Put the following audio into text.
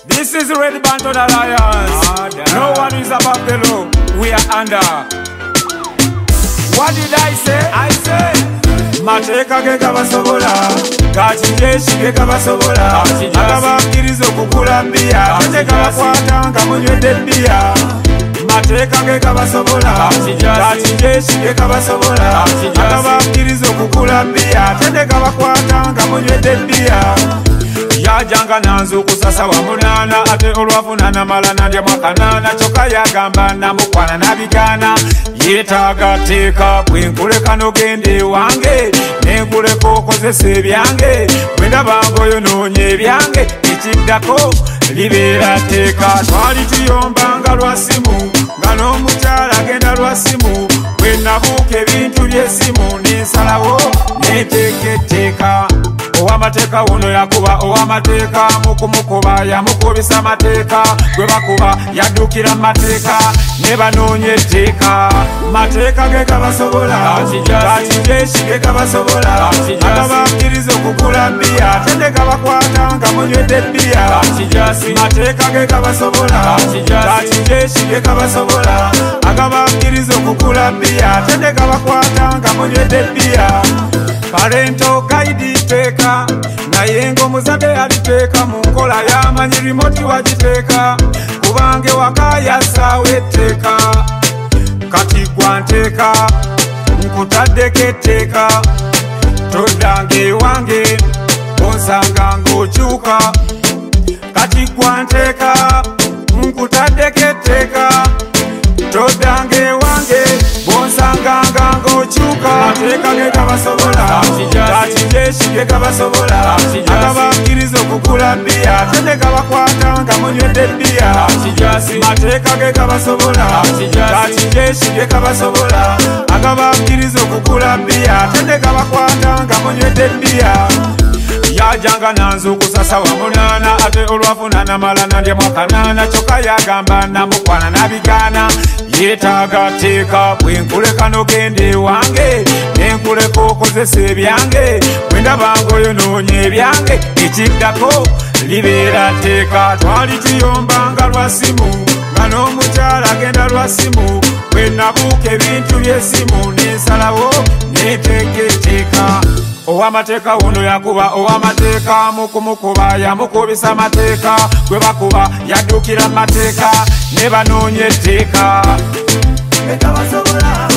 This is Red Band of the Lions. No one is above the law. We are under. What did I say? I said Mateka ge kabasobola, Gachijeshi ge kabasobola, Agabakirizo kukulambia, Mateka bakwata nga munywedde bia. Mateka ge kabasobola, Gachijeshi ge kabasobola, Agabakirizo kukulambia, Mateka bakwata nga munywedde bia. Yajanga nanzu kusasa wa munana, ate olwafunana malana ndya mwakanana, choka yagamba namukwana nabigana. Yetaga teka bwenkuleka nogende wange, nenkuleka okozesa ebyange, bwendaba ng'oyonoonye ebyange, ekiddako libeera teka. Twali tuyombanga lwa simu, nga n'omukyala agenda lwa simu, bwe nabuuka ebintu by'essimu nensalawo neteeka etteeka. Ow'amateeka wuno yakuba ow'amateeka, mukumukuba yamukubisa amateeka, gwe bakuba yaddukira mateeka, ne banoonya etteeka. Mateeka ge gabasobola, Gachijeshi ge gabasobola, agabakkiriza okugula bbiya, ate ne gabakwata nga munywedde bbiya. Mateeka ge gabasobola, Gachijeshi ge gabasobola, agabakkiriza okugula bbiya, ate ne gabakwata nga munywedde bbiya. Parental guide teeka, naye ng'omuzadde aliteeka mu nkola y'amanyi remote wagiteeka, kubange waka yassaawo etteeka. Kati gwa nteeka, nkutaddeko etteeka, toddanga ewange onsanga ng'okyuka. Kati gwa nteeka, nkutaddeko etteeka, toddanga ewange bonsanganga ng'okyuka. Mateeka ge gabasobola, Gachijeshi ge gabasobola, agabakkiriza okugula bbiya, ate ne gabakwata nga munywedde bbiya. Mateeka ge gabasobola, Gachijeshi ge gabasobola, agabakkiriza okugula bbiya, ate ne gabakwata nga munywedde bbiya. Yajanga nanzu kusasa wa munana, ate olwafunana malana ndya mwakanana, choka yagamba namukwana nabigana. Yetaga teeka bwenkuleka nogende wange, nenkuleka okozesa ebyange, bwendaba ng'oyonoonye ebyange, ekiddako libeera teeka. Twali tuyombanga lwa simu, nga n'omukyala agenda lwa simu, bwe nabuuka ebintu by'essimu nensalawo neteeka etteeka. Ow'amateeka wuno yakuba ow'amateeka, mukumukuba yamukubisa amateeka, gwe bakuba yaddukira mateeka, ne banoonya etteeka.